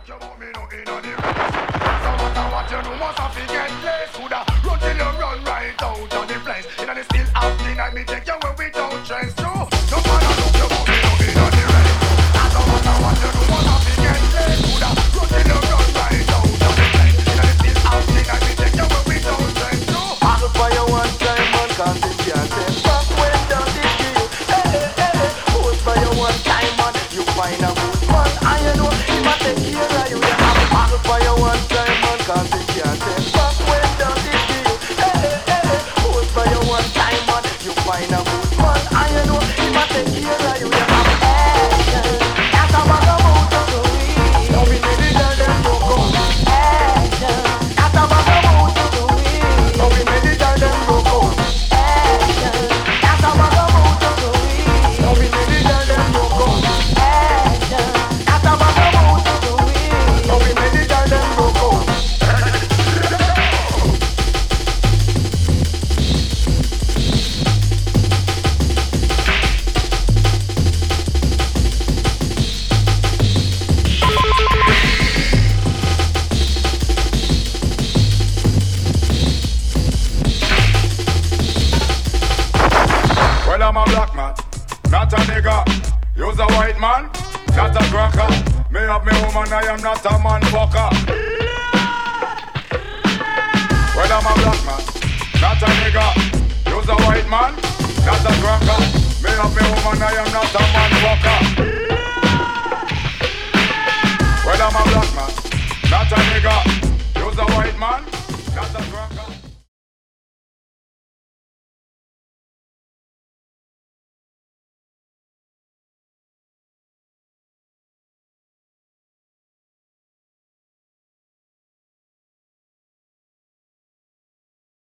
you want me no in on the rest. No matter what you do, must have to get less. Coulda run till you run right out of the place. In the still out the night, me take you where we don't dress. No matter look, you want me no in on the rest. No matter what you do, must have to get less. Coulda run till you run right out of the place. In the still out the night, me take you where we don't dress. No. I'll fire one time, man, 'cause it can't take back when down the kill. Hold fire one time, man, you find a good man, and you know he must take care of you. I'll fire one time, man, 'cause it can't take back when down the kill. Hold fire one time, man, you find a good man, and you know he must take care of you. That's a bag of motor to we. Now we need it and them to go. That's a bag of motor to we. Now we need it and them to go. That's a bag of motor to we. Now we need it and them to go. That's a bag of motor to we. Now we need it and them to go. Well, I'm a black man, not a nigga. You's a white man, not a cracker. Me have me woman, I am not a man fucker. Well, I'm a black man, not a nigga. You's a white man, not a cracker. Me have me woman, I am not a man fucker. Well, I'm a black man, not a nigga. You's a white man, not a cracker.